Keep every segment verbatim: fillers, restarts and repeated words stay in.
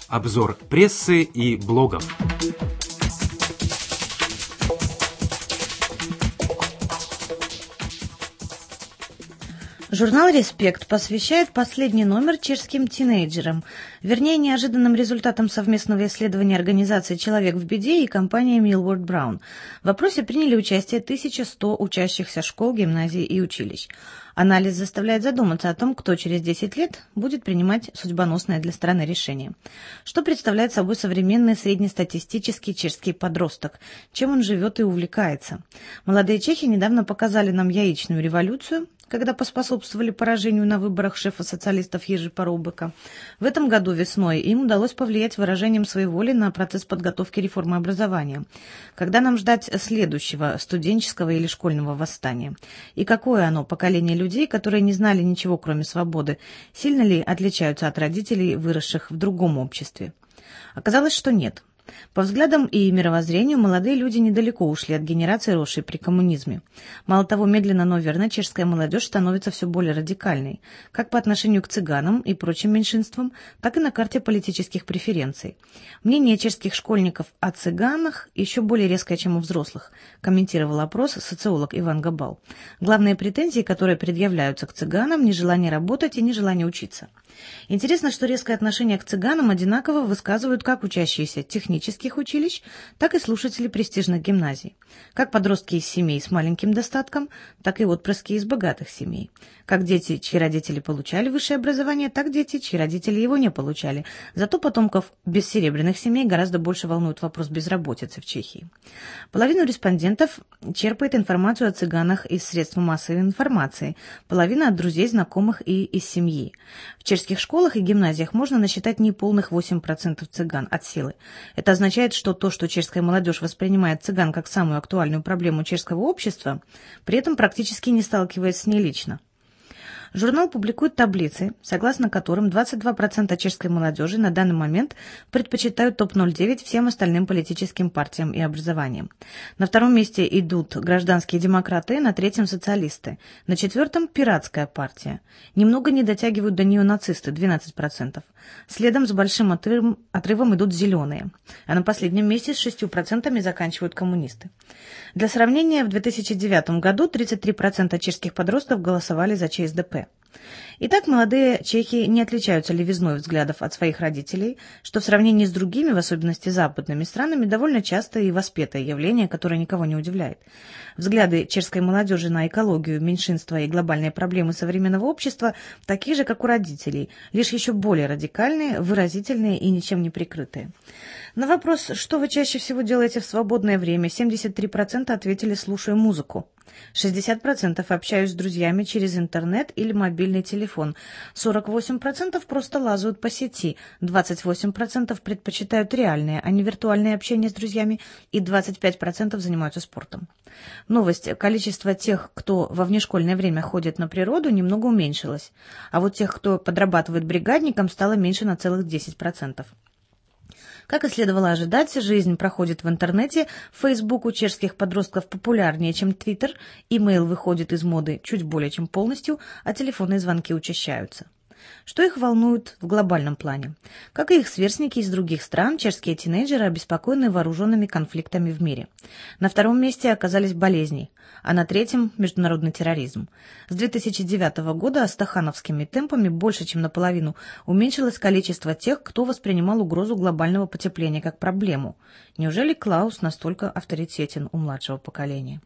Обзор прессы и блогов. Журнал «Респект» посвящает последний номер чешским тинейджерам, вернее, неожиданным результатам совместного исследования организации «Человек в беде» и компании Millward Brown. В опросе приняли участие тысяча сто учащихся школ, гимназий и училищ. Анализ заставляет задуматься о том, кто через десять лет будет принимать судьбоносное для страны решение. Что представляет собой современный среднестатистический чешский подросток, чем он живет и увлекается. Молодые чехи недавно показали нам яичную революцию, когда поспособствовали поражению на выборах шефа социалистов Ежи Парубика. В этом году весной им удалось повлиять выражением своей воли на процесс подготовки реформы образования. Когда нам ждать следующего студенческого или школьного восстания? И какое оно, поколение людей, которые не знали ничего, кроме свободы, сильно ли отличаются от родителей, выросших в другом обществе? Оказалось, что нет. По взглядам и мировоззрению молодые люди недалеко ушли от генерации, росшей при коммунизме. Мало того, медленно, но верно чешская молодежь становится все более радикальной, как по отношению к цыганам и прочим меньшинствам, так и на карте политических преференций. Мнение чешских школьников о цыганах еще более резкое, чем у взрослых, комментировал опрос социолог Иван Габал. Главные претензии, которые предъявляются к цыганам, нежелание работать и нежелание учиться. Интересно, что резкое отношение к цыганам одинаково высказывают как учащиеся технических училищ, так и слушатели престижных гимназий, как подростки из семей с маленьким достатком, так и отпрыски из богатых семей, как дети, чьи родители получали высшее образование, так дети, чьи родители его не получали. Зато потомков бессеребряных семей гораздо больше волнует вопрос безработицы в Чехии. Половина респондентов черпает информацию о цыганах из средств массовой информации, половина от друзей, знакомых и из семьи. В чешских школах и гимназиях можно насчитать неполных восемь процентов цыган от силы. Это означает, что то, что чешская молодежь воспринимает цыган как самую актуальную проблему чешского общества, при этом практически не сталкиваясь с ней лично. Журнал публикует таблицы, согласно которым двадцать два процента чешской молодежи на данный момент предпочитают топ ноль девять всем остальным политическим партиям и образованиям. На втором месте идут гражданские демократы, на третьем социалисты, на четвертом пиратская партия. Немного не дотягивают до нее нацисты, двенадцать процентов. Следом с большим отрывом, отрывом идут зеленые, а на последнем месте с шестью процентами заканчивают коммунисты. Для сравнения, в две тысячи девятом году тридцать три процента чешских подростков голосовали за ЧСДП. Итак, молодые чехи не отличаются левизной взглядов от своих родителей, что в сравнении с другими, в особенности западными странами, довольно частое и воспетое явление, которое никого не удивляет. Взгляды чешской молодежи на экологию, меньшинства и глобальные проблемы современного общества такие же, как у родителей, лишь еще более радикальные, выразительные и ничем не прикрытые. На вопрос, что вы чаще всего делаете в свободное время, семьдесят три процента ответили «слушаю музыку». шестьдесят процентов общаюсь с друзьями через интернет или мобильный телефон, сорок восемь процентов просто лазают по сети, двадцать восемь процентов предпочитают реальное, а не виртуальное общение с друзьями и двадцать пять процентов занимаются спортом. Новость: количество тех, кто во внешкольное время ходит на природу, немного уменьшилось, а вот тех, кто подрабатывает бригадником, стало меньше на целых десять процентов. Как и следовало ожидать, жизнь проходит в интернете, Facebook у чешских подростков популярнее, чем Twitter, имейл выходит из моды чуть более чем полностью, а телефонные звонки учащаются. Что их волнует в глобальном плане? Как и их сверстники из других стран, чешские тинейджеры обеспокоены вооруженными конфликтами в мире. На втором месте оказались болезни, а на третьем – международный терроризм. С две тысячи девятого года стахановскими темпами больше чем наполовину уменьшилось количество тех, кто воспринимал угрозу глобального потепления как проблему. Неужели Клаус настолько авторитетен у младшего поколения?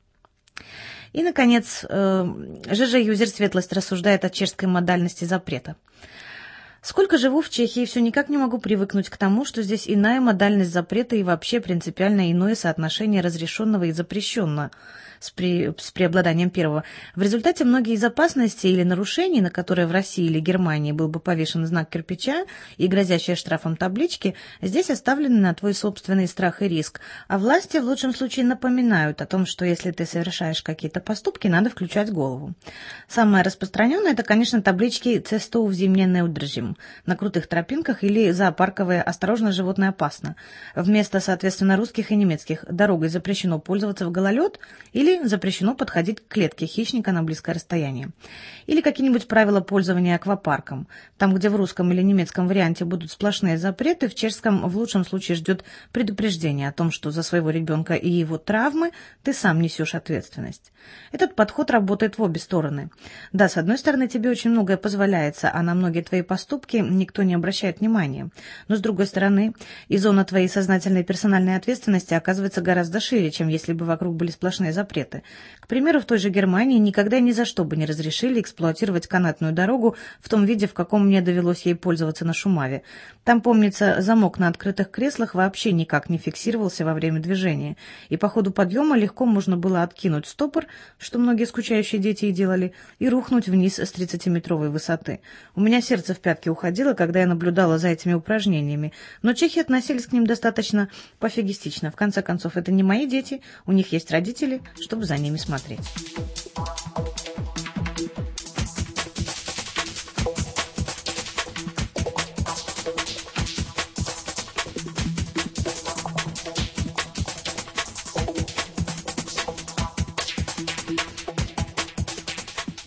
И, наконец, ЖЖ-юзер Светлость рассуждает о чешской модальности запрета. Сколько живу в Чехии, все никак не могу привыкнуть к тому, что здесь иная модальность запрета и вообще принципиально иное соотношение разрешенного и запрещенного с, при, с преобладанием первого. В результате многие из опасностей или нарушений, на которые в России или Германии был бы повешен знак кирпича и грозящие штрафом таблички, здесь оставлены на твой собственный страх и риск. А власти в лучшем случае напоминают о том, что если ты совершаешь какие-то поступки, надо включать голову. Самое распространенное – это, конечно, таблички «Цесtou в зимнее неудержим». м, на крутых тропинках или зоопарковые «осторожно, животное опасно». Вместо, соответственно, русских и немецких «дорогой запрещено пользоваться в гололед» или «запрещено подходить к клетке хищника на близкое расстояние». Или какие-нибудь правила пользования аквапарком. Там, где в русском или немецком варианте будут сплошные запреты, в чешском в лучшем случае ждет предупреждение о том, что за своего ребенка и его травмы ты сам несешь ответственность. Этот подход работает в обе стороны. Да, с одной стороны, тебе очень многое позволяется, а на многие твои поступки никто не обращает внимания. Но с другой стороны, и зона твоей сознательной персональной ответственности оказывается гораздо шире, чем если бы вокруг были сплошные запреты. К примеру, в той же Германии никогда ни за что бы не разрешили эксплуатировать канатную дорогу в том виде, в каком мне довелось ей пользоваться на Шумаве. Там, помнится, замок на открытых креслах вообще никак не фиксировался во время движения, и по ходу подъема легко можно было откинуть стопор, что многие скучающие дети и делали, и рухнуть вниз с тридцатиметровой высоты. У меня сердце в пятки уходило, когда я наблюдала за этими упражнениями, но чехи относились к ним достаточно пофигистично. В конце концов, это не мои дети, у них есть родители, чтобы за ними смотреть.